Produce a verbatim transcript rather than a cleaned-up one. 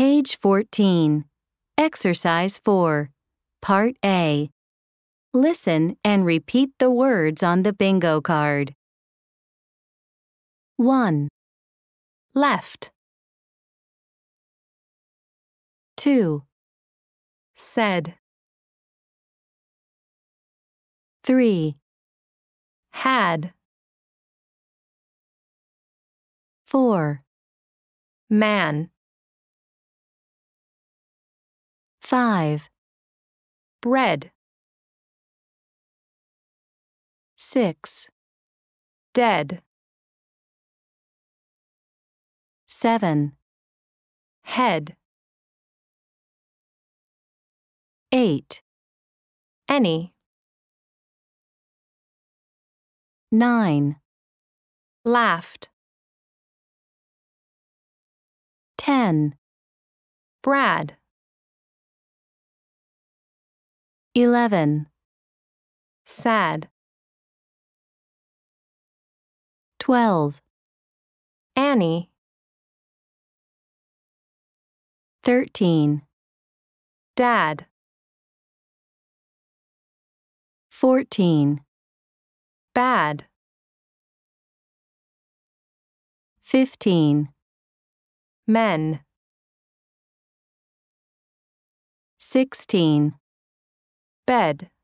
Page fourteen. Exercise four. Part A. Listen and repeat the words on the bingo card. one. Left. two. Said. three. Had. four. Man. five. Bread. six. Dead. seven. Head. eight. Any. nine. Laughed. ten. Brad. eleven. Sad. twelve. Annie. thirteen. Dad. fourteen. Bad. fifteen. Men. sixteen. Bed.